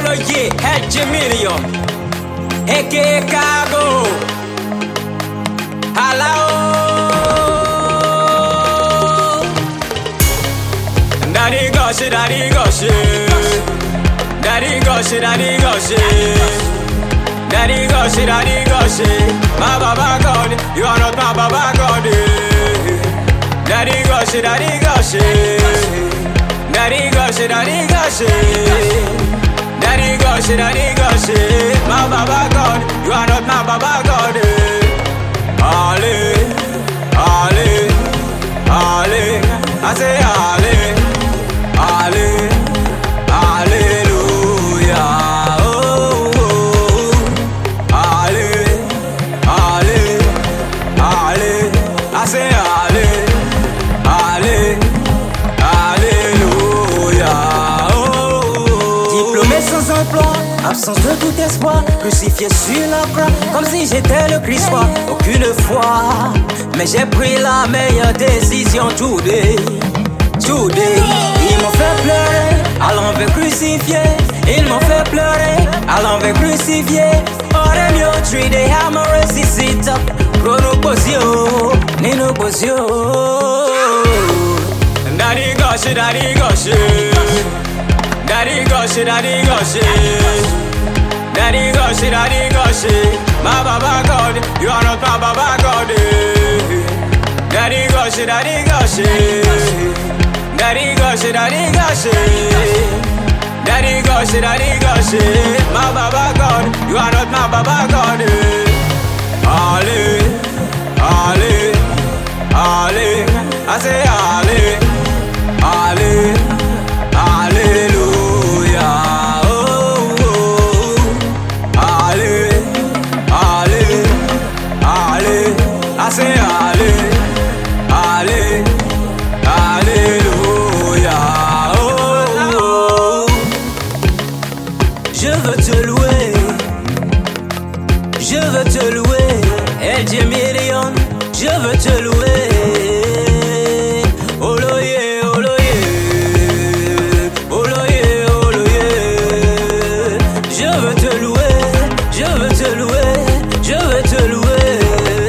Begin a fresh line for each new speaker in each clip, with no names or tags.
Oloye, Hegemilio, aka Cargo. Hello. Daddy gosh, daddy gosh. Daddy gosh, daddy gosh. Daddy gosh, daddy gosh. My Baba God, you are not my Baba God. Daddy gosh, daddy gosh. Daddy gosh, daddy gosh. Daddy gosh, daddy gosh. My Baba God, you are not my Baba God. Ale, ale, ale. I say ale, ale, hallelujah. Oh, oh. Ale, ale, ale. I say ale, ale, alléluia. Oh, oh.
Diplômé sans emploi, absence de tout espoir, crucifié sur la croix, comme si j'étais le Christ roi. Aucune fois, mais j'ai pris la meilleure décision today. Today, ils m'ont fait pleurer, à l'envers crucifié. Ils m'ont fait pleurer, à l'envers crucifié. Oh, them yo tree, they have my resist up. Chrono posio, Nino posio.
Daddy gosh, daddy gosh. Daddy gosh, daddy gosh. Daddy gosh, daddy gosh. My Baba God, you are not my Baba God. Daddy gosh, daddy gosh. Daddy gosh, daddy gosh. Daddy gosh, daddy gosh. My Baba God, you are not my Baba God. Ale, ale, ale. I say ale, ale, hallelujah. Oh, oh. Ale, ale, ale. I say ale, ale, alléluia. Oh, oh.
Je veux te louer, je veux te louer, Hegemilio, je veux te louer. Oloye, oloye, oloye, oloye. Je veux te louer, je veux te louer, je veux te louer.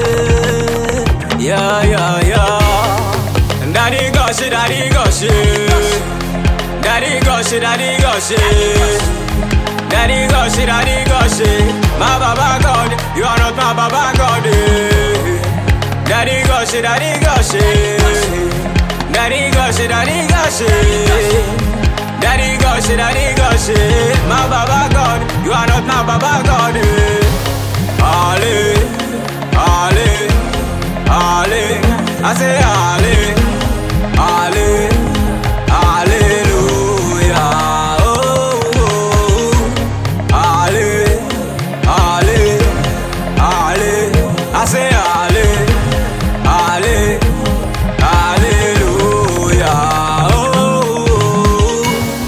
Yeah, yeah, yeah. Daddy gosh, daddy gosh. Daddy gosh, daddy gosh. Daddy gosh, daddy gosh. My Baba God, you are not my Baba God. Daddy gosh, daddy gosh. Daddy gosh, daddy gosh. Daddy gosh, daddy gosh. My Baba God, you are not my Baba God. Ale, ale, ale. I say ale, ale, hallelujah. Oh, oh. Ale, ale, ale. I say ale, ale, hallelujah. Oh, oh.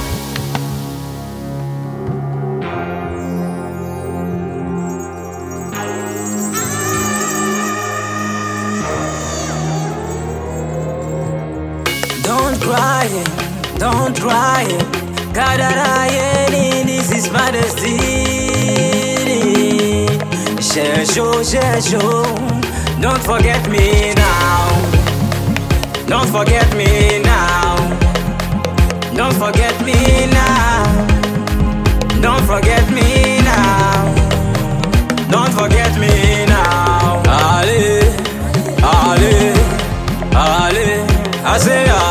Don't cry, God that I am, this is my destiny. Chercho, don't forget me now. Don't forget me now. Don't forget me now. Don't forget me now. Don't forget me now.
Ale, ale, ale. I say ale.